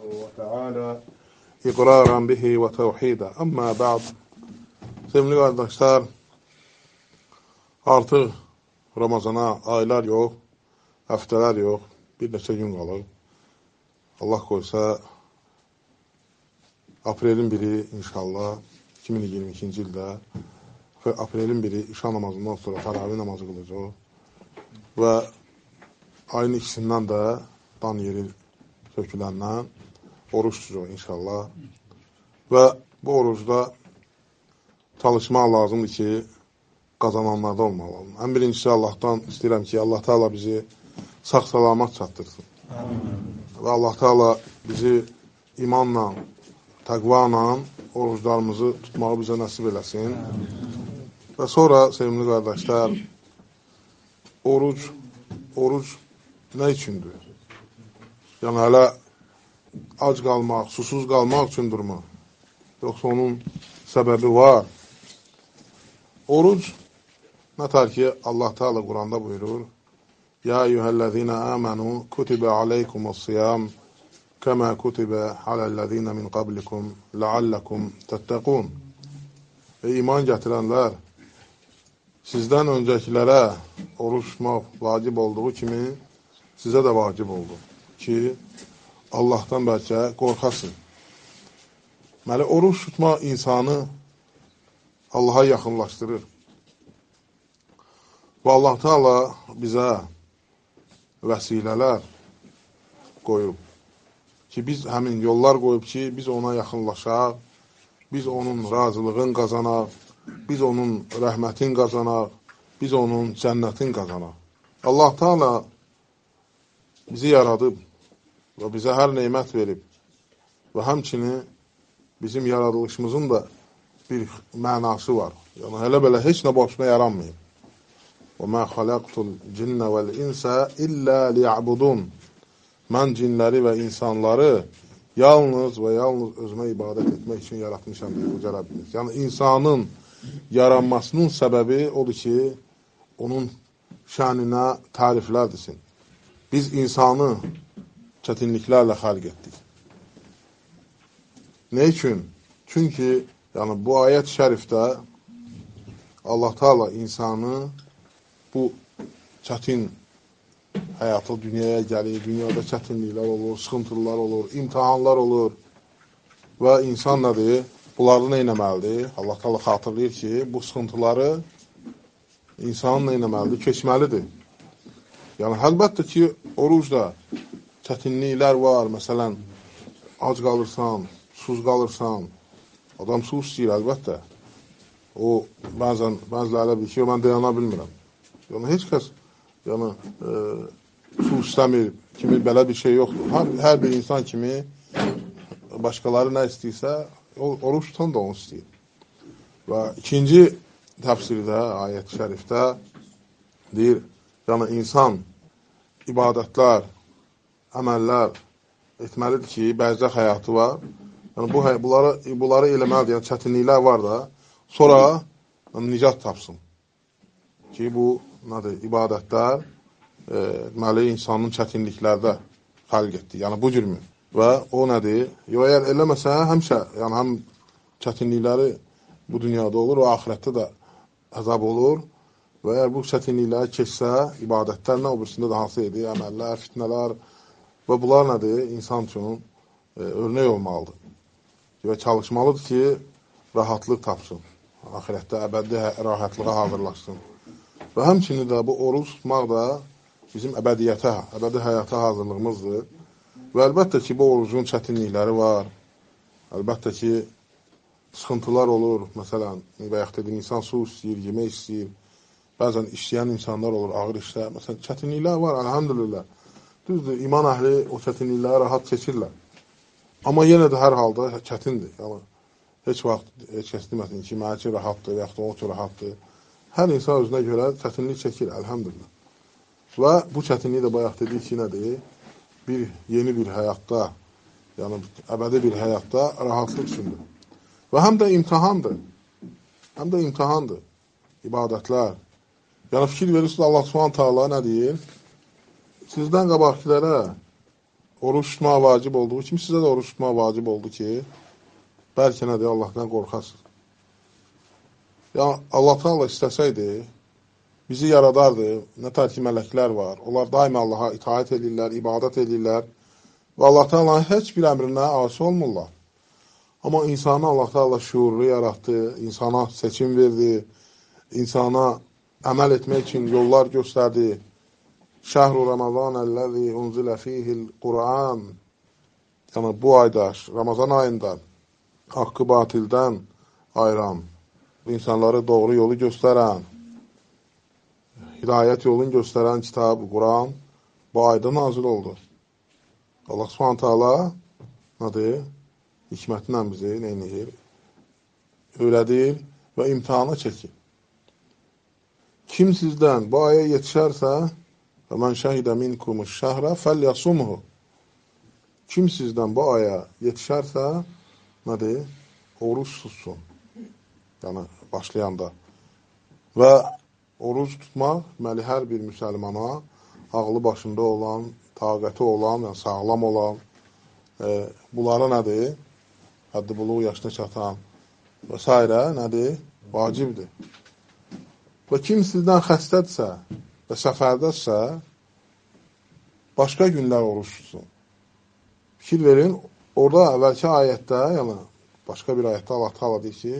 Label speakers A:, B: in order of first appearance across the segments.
A: وتعالى إقرارا به وتوحيدا. Amma ba'd. Sevgili qardaşlar, artıq Ramazana aylar yox, həftələr yox, bir neçə gün qalır. Allah qoysa, aprelin 1-i inşallah 2022-ci ildə aprelin 1-i işa namazından sonra təravih namazı qılacaq və ayın ikisindən də dan yeri söküləndən oruç tutacaq inşallah. Və bu orucda çalışmaq lazımdır ki, qazananlarda olmalı. Ən birincisi Allahdan istəyirəm ki, Allah Teala bizi sağ-salamat çatdırsın. Və Allah Teala bizi imanla, təqvanla oruclarımızı tutmağı bizə nəsib eləsin. Və sonra, sevimli qardaşlar, oruc nə üçündür? Yəni, hələ ac qalmaq, susuz qalmaq üçündürmü? Yoxsa onun səbəbi var. Oruc, nətər ki, Allah Teala Quranda buyurur, Ya eyyuhəl-ləzīnə əmənu kutibə aleykumus-siyam kəmə kutibə aləl-ləzīnə min qablikum ləalləkum təttəqun. İman gətirənlər, sizdən öncəkilərə oruç tutmaq vacib olduğu kimi sizə də vacib oldu ki, Allahdan bəlkə qorxasın. Deməli, oruç tutmaq insanı Allaha yaxınlaşdırır. Və Allah Teala bizə vəsilələr qoyub ki, biz həmin yollar qoyub ki, biz ona yaxınlaşaq, biz onun razılığın qazanaq, biz onun rəhmətin qazanaq, biz onun cənnətin qazanaq. Allah Teala bizi yaradıb və bizə hər neymət verib və həmçinin bizim yaradılışımızın da bir mənası var. Yəni, hələ belə heç nə boşuna yaranmayıb. وَمَا خَلَقْتُ الْجِنَّ وَالْاِنْسَ إِلَّا لِيَعْبُدُونَ Mən cinləri və insanları yalnız və yalnız özümə ibadət etmək üçün yaratmışam deyə uca Rəbbimiz. Yəni, insanın yaranmasının səbəbi odur ki, onun şəninə təriflər desin. Biz insanı çətinliklərlə xəlq etdik. Nə üçün? Çünki yəni, bu ayət şərifdə Allah Teala insanı bu çətin həyatı dünyaya gəlir, dünyada çətinliklər olur, sıxıntılar olur, imtihanlar olur və insan nədir? Bunları nə etməlidir? Allah Teala xatırlayır ki, bu sıxıntıları insan nə etməlidir? Keçməlidir. Yəni, əlbəttə ki, orucda çətinliklər var. Məsələn, ac qalırsan, susuz qalırsan, adam su istəyir, əlbəttə. O, bəzilərlə bir ki, mən dayana bilmirəm. Yəni, heç kəs su istəmir, kimi belə bir şey yoxdur. Hər bir insan kimi başqaları nə istəyirsə, oruç tutan da onu istəyir. Və ikinci təfsirdə, ayət-i şərifdə deyir, yəni insan ibadətlər, əməllər etməlidir ki, bəzək həyatı var. Yəni, bunları eləməlidir, yəni çətinliklər var da, sonra nicat tapsın. Ki, bu nədir? İbadətlər deməli, insanın çətinliklərdə xəlq etdi. Yəni, bu cürmü. Və o nədir? Əgər eləməsə, həmişə, yəni həm çətinlikləri bu dünyada olur, o axirətdə də əzab olur. Və əgər bu çətinlikləri keçsə, ibadətlərlə o birisində də hansı edir? Əməllər, fitnələr və bunlar nədir? İnsan üçün örnək olmalıdır. Və çalışmalıdır ki, rahatlıq tapsın. Axirətdə əbədi rahatlığa hazırlaşsın. Və həmçinin də bu oruç tutmaq da bizim əbədi həyata hazırlığımızdır. Və əlbəttə ki, bu orucun çətinlikləri var. Əlbəttə ki, sıxıntılar olur. Məsələn, bayaq dedim, insan su istəyir, yemək istəyir. Bəzən işləyən insanlar olur, ağır işlə. Məsələn, çətinliklər var, əlhamdülillah. Düzdür, iman əhli o çətinlikləri rahat keçirlər. Amma yenə də hər halda çətindir. Yəni, heç vaxt heç kəs deməsin ki, mənə ki, rahatdır, yaxud da o ki, rahatdır. Hər insan özünə görə çətinlik çəkir, əlhamdülillah. Və bu çətinliyi də bayaq dedik ki, nədir? Yeni bir həyatda, yəni əbədi bir həyatda rahatlıq üçündür. Və həm də imtihandır. İbadətlər. Yəni, fikir verirsiniz, Allah Subhanahu Taala nə deyir? Sizdən qabaqkilərə oruç tutmaq vacib olduğu kimi sizə də oruç tutmaq vacib oldu ki, bəlkə nədir, Allahdan qorxasınız. Yəni, Allah Teala istəsəydi, bizi yaradardı, nə tər ki mələklər var, onlar daima Allaha itaət edirlər, ibadət edirlər və Allah Teala'nın heç bir əmrinə asi olmurlar. Amma insanı Allah Teala şuurlu yaratdı, insana seçim verdi, insana əməl etmək üçün yollar göstərdi. Şəhru Ramazan əlləzi unzilə fihil Qur'an. Yəni, bu ayda, Ramazan ayında haqqı batildən ayıran, insanları doğru yolu göstərən, hidayət yolunu göstərən kitab, Quran bu ayda nazil oldu. Allah Subhanahu nədir? Hikmətinlə bizi neynir? Öyrədir və imtihana çəkir. Kim sizdən bu aya yetişərsə, və mən şəhidə minkumuş şəhrə fəlyasumhu. Kim sizdən bu aya yetişərsə, nədir? Oruç tutsun. Yəni, başlayanda. Və oruç tutmaq, deməli, hər bir müsəlmana ağlı başında olan, taqəti olan, yəni sağlam olan, bunlara nədir? Həddi buluğ yaşına çatan və s. nədir? Vacibdir. Və kim sizdən xəstədirsə və səfərdədirsə, başqa günlər oruç tutsun. Fikir verin, orada əvvəlki ayətdə, yəni başqa bir ayətdə Allah Teala deyir ki,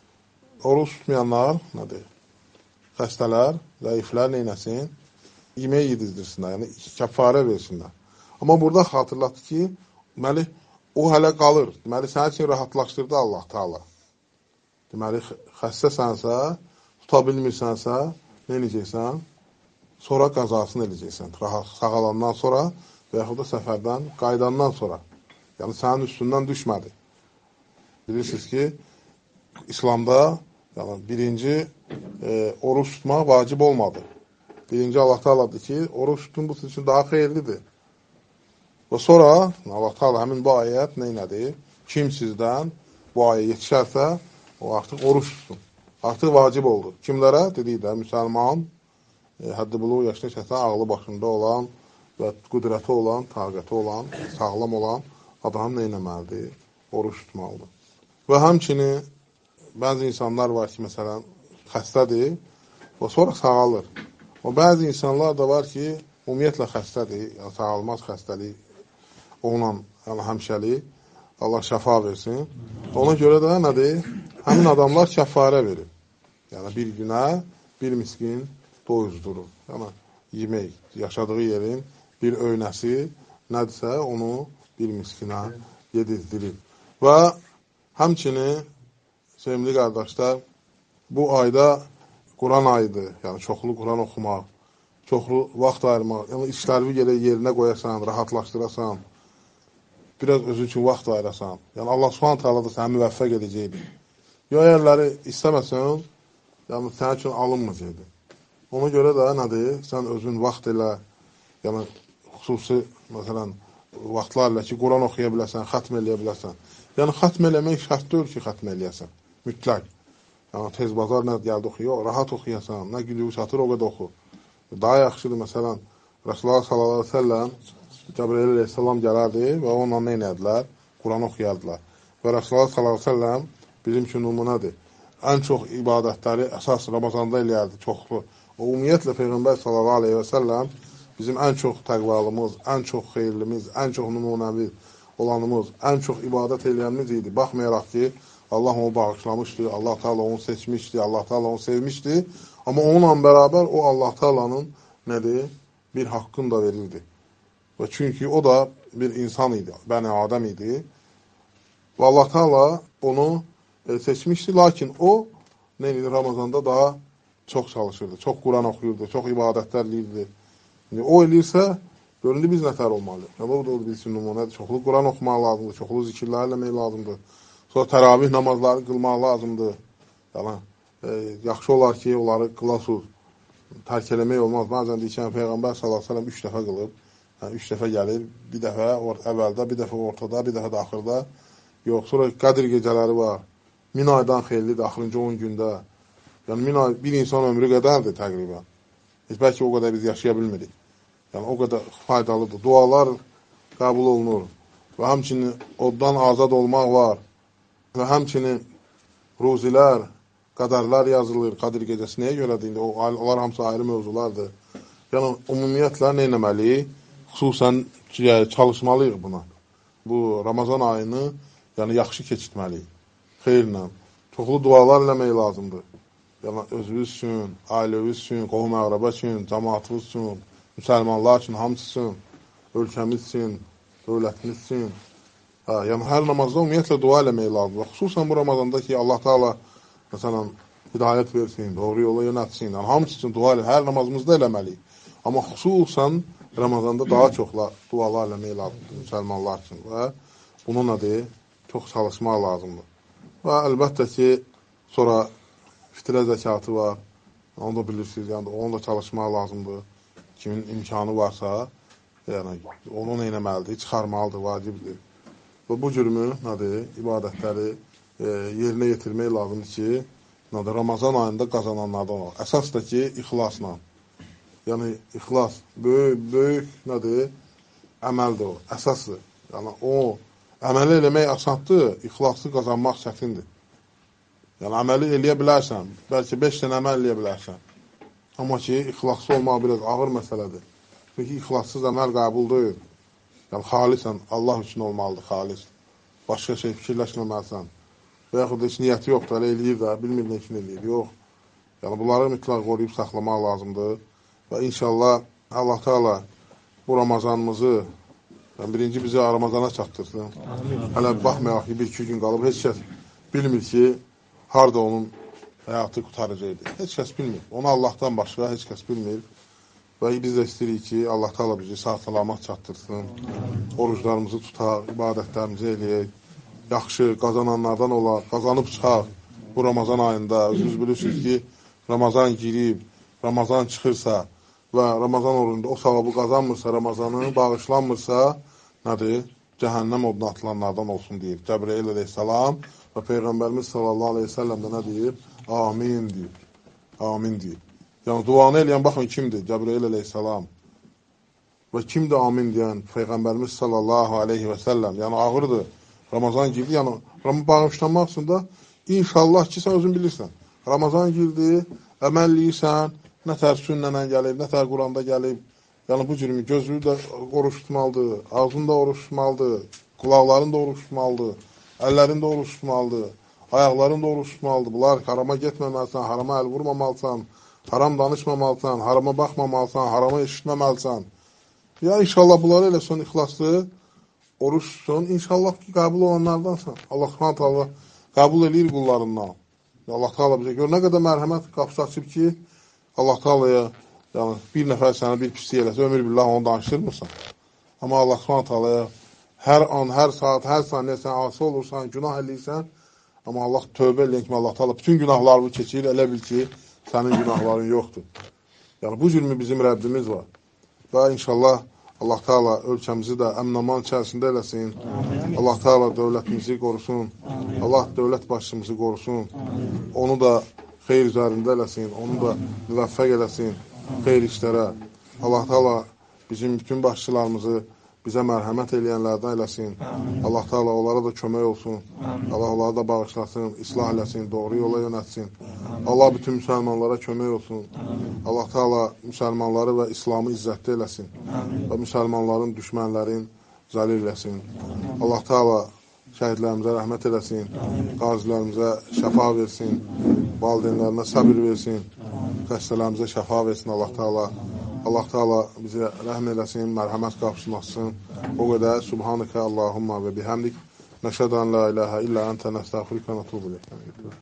A: oruç tutmayanlar nədir? Xəstələr, zəiflər neynəsin? Yemək yedizdirsinlər, yəni kəffarə versinlər. Amma burada xatırlatdı ki, deməli, o hələ qalır. Deməli, sənin üçün rahatlaşdırdı Allah Teala. Deməli, xəstəsənsə, tuta bilmirsənsə, nə edəcəksən? Sonra qəzasını edəcəksən. Sağalandan sonra və yaxud da səfərdən qaydandan sonra. Yəni, sənin üstündən düşmədi. Bilirsiniz ki, İslamda yəni, birinci oruç tutmaq vacib olmadı. Birinci Allah Teala'dır ki, oruç tutun bu sizin üçün daha xeyirlidir. Və sonra Allah Teala həmin bu ayət neynədir? Kim sizdən bu aya yetişərsə, o artıq oruç tutsun. Artıq vacib oldu. Kimlərə? Dedik də, müsəlman, həddi buluğ yaşına çatan, ağlı başında olan və qüdrəti olan, taqəti olan, sağlam olan adam neynəməlidir? Oruç tutmalıdır. Və həmçinin bəzi insanlar var ki, məsələn, xəstədir və sonra sağalır. O bəzi insanlar da var ki, ümumiyyətlə xəstədir, yəni sağalmaz xəstəlik, onunla yəni, həmşəlik, Allah şəfa versin. Ona görə də nədir? Həmin adamlar kəffarə verir. Yəni, bir günə bir miskin doyuzdurur. Yəni, yemək, yaşadığı yerin bir öynəsi nədirsə, onu bir miskinə yedizdirir. Və həmçinin, sevimli qardaşlar, bu ayda Quran ayıdır. Yəni, çoxlu Quran oxumaq, çoxlu vaxt ayırmaq, yəni işləri yerinə qoyasan, rahatlaşdırasan, biraz özü üçün vaxt ayırasan. Yəni, Allah Subhanahu Teala da səni müvəffəq edəcəkdir. Ya yerləri istəməsən, yəni sənin üçün alınmayacaqdır. Ona görə də nədir? Sən özün vaxt elə, yəni xüsusi, məsələn, vaxtlarla ki, Quran oxuya biləsən, xətm eləyə biləsən. Yəni, xətm eləmək şərt deyil ki, xətm eləyəsən. Mütləq. Yəni, tez bazar nə gəldi oxuyor, rahat oxuyasan, nə güdüyü çatır, o qədər oxu. Daha yaxşıdır, məsələn, Rasulullah sallallahu aleyhi ve sellem, Cəbrəil aleyhissalam gələrdi və onunla nə inədilər? Quran oxuyardılar. Və Rasulullah sallallahu aleyhi ve sellem bizim üçün nümunədir. Ən çox ibadətləri əsas Ramazanda eləyərdi, çoxlu. O, ümumiyyətlə, Peyğəmbər sallallahu aleyhi ve sellem bizim ən çox təqvalımız, ən çox xeyirlimiz, ən çox nümunəvi olanımız, ən çox ibadət eləyənimiz idi. Baxmayaraq ki, Allah onu bağışlamışdı, Allah Teala onu seçmişdi, Allah Teala onu sevmişdi. Amma onunla bərabər o Allah Teala'nın nədir? Bir haqqını da verirdi. Və çünki o da bir insan idi, Bəni Adəm idi. Və Allah Teala onu seçmişdi, lakin o Ramazanda daha çox çalışırdı, çox Quran oxuyurdu, çox ibadətlər eləyirdi. O eləyirsə, göründü biz nətər olmalı. O da bilsin nümunədir, çoxlu Quran oxumaq lazımdır, çoxlu zikirlər eləmək lazımdır. Sonra təravih namazları qılmaq lazımdır. Yəni, yaxşı olar ki, onları qılasız, tərk eləmək olmaz. Bəzən deyikən, Peyğəmbər s.ə.v 3 dəfə qılıb, yəni 3 dəfə gəlir, bir dəfə əvvəldə, bir dəfə ortada, bir dəfə də axırda. Yox, sonra Qədir gecələri var. 1000 aydan xeyirlidir, axırıncı 10 gündə. Yəni, 1000 ay, bir insan ömrü qədərdir təqribən. Bəlkə o qədər biz yaşaya bilmirik. Yəni, o qədər faydalıdır. Dualar qəbul olunur. Və həmçinin oddan azad olmaq var. Və həmçinin ruzilər, qədərlər yazılır. Qadir gecəsi nəyə görədir? Onlar hamısı ayrı mövzulardır. Yəni, ümumiyyətlə nə etməliyik? Xüsusən çalışmalıyıq buna. Bu Ramazan ayını yaxşı keçirtməliyik. Xeyirlə. Çoxlu dualar eləmək lazımdır. Yəni, özünüz üçün, ailəviz üçün, qohum-əqrəbə üçün, cəmaatımız üçün, müsəlmanlar üçün, hamısı üçün, ölkəmiz üçün, dövlətimiz üçün. Yəni, hər namazda ümumiyyətlə dua eləmək lazımdır. Xüsusən bu Ramazanda ki, Allah Teala məsələn, hidayət versin, doğru yola yönətsin. Yəni, hamısı üçün dua eləmək, hər namazımızda eləməliyik. Amma xüsusən Ramazanda daha çox dualar eləmək lazımdır müsəlmanlar üçün və bunun nədir? Çox çalışmaq lazımdır. Və əlbəttə ki, sonra fitrə zəkatı var. Onu da bilirsiniz, yəni onu da çalışmaq lazımdır. Kimin imkanı varsa, yəni onu eləməlidir, çıxarmalıdır, vacibdir. Və bu cürmü, nədir? İbadətləri yerinə yetirmək lazımdır ki, Ramazan ayında qazananlardan olur. Əsas da ki, ixlasla. Yəni, ixlas böyük nədir? Əməldir o, əsasdır. Yəni, o əməli eləmək asandır, ixlaslı qazanmaq çətindir. Yəni, əməli eləyə bilərsən, bəlkə 5 dənə əməl eləyə bilərsən. Amma ki, ixlaslı olmaq biraz ağır məsələdir. Çünki ixlassız əməl qəbul deyil. Yəni, xalisən, Allah üçün olmalıdır, xalis. Başqa şey fikirləşməməlisən. Və yaxud da heç niyyəti yoxdur, elə eləyir də, bilmir nə üçün eləyir, yox. Yəni, bunları mütləq qoruyub saxlamaq lazımdır. Və inşallah Allah Teala bu Ramazanımızı, birinci bizi Ramazana çatdırsın. Hələ baxmayaq ki, 1-2 gün qalıb, heç kəs bilmir ki, harada onun həyatı qutaracaqdır. Heç kəs bilmir. Onu Allahdan başqa heç kəs bilmir. Və biz də istəyirik ki, Allah Teala bizi sağ-salamat çatdırsın. Oruclarımızı tutaq, ibadətlərimizi eləyək. Yaxşı, qazananlardan olar, qazanıb çıxaq bu Ramazan ayında. Özünüz bilirsiniz ki, Ramazan girib, Ramazan çıxırsa və Ramazan orucunda o savabı qazanmırsa, Ramazanı bağışlanmırsa, nədir? Cəhənnəm oduna atılanlardan olsun deyir. Cəbrəil əleyhissalam və Peyğəmbərimiz sallallahu aleyhi ve sellem də nə deyir? Amin deyir. Amin deyir. Yəni, duanı eləyən, baxın, kimdir? Cəbrəil əleyhissalam. Və kimdir amin deyən? Peyğəmbərimiz sallallahu aleyhi ve sellem. Yəni, ağırdır. Ramazan girdi, yəni bağışlanmaq üçün də inşallah ki, sən özün bilirsən. Ramazan girdi, əməlliysən, nətər sünnənə gəlib, nətər Quranda gəlib. Yəni, bu cürümü gözlüyü də oruç tutmalıdır, ağzını da oruç tutmalıdır, qulaqların da oruç tutmalıdır, əllərin də oruç tutmalıdır, ayaqların da oruç tutmalıdır. Bunlar harama getməməlisən, harama əl vurmamalısan, haram danışmamalısan, harama baxmamalısan, harama eşitməməlisən. Ya inşallah bunları elə son ixlaslı oruç tutsun, inşallah ki, qəbul olanlardansan. Allah subhanət Allah qəbul edir qullarından. Allah Teala bizə gör, nə qədər mərhəmət qapısı açıb ki, Allah Teala'ya bir nəfər sənə bir pislik eləsə, ömür billah onu danışdırmırsan. Amma Allah subhanət Teala'ya hər an, hər saat, hər saniyə sən asi olursan, günah eləyirsən, amma Allah tövbə eləyən kimi Allah Teala bütün günahlarını keçir, elə bil ki, sənin günahların yoxdur. Yəni, bu cürmü bizim Rəbbimiz var. Və inşallah Allah Teala ölkəmizi də əmn-aman içərisində eləsin. Allah Teala dövlətimizi qorusun. Allah dövlət başçımızı qorusun. Onu da xeyr üzərində eləsin. Onu da müvəffəq eləsin xeyr işlərə. Allah Teala bizim bütün başçılarımızı bizə mərhəmət eləyənlərdən eləsin. Allah Teala onlara da kömək olsun. Allah onları da bağışlasın, islah eləsin, doğru yola yönətsin. Allah bütün müsəlmanlara kömək olsun. Allah Teala müsəlmanları və İslamı izzətli eləsin. Və müsəlmanların, düşmənlərin zəlil eləsin. Allah Teala şəhidlərimizə rəhmət eləsin. Qazilərimizə şəfa versin. Valideynlərinə səbir versin. Xəstələrimizə şəfa versin Allah Teala. Allah Teala bizə rəhm eləsin, mərhəmət qapısını açsın. O qədər Subhanəkə Allahumma və bihəmdik. Nəşədən la iləhə illə əntə nəstəğfirikə və nətubu iləyik.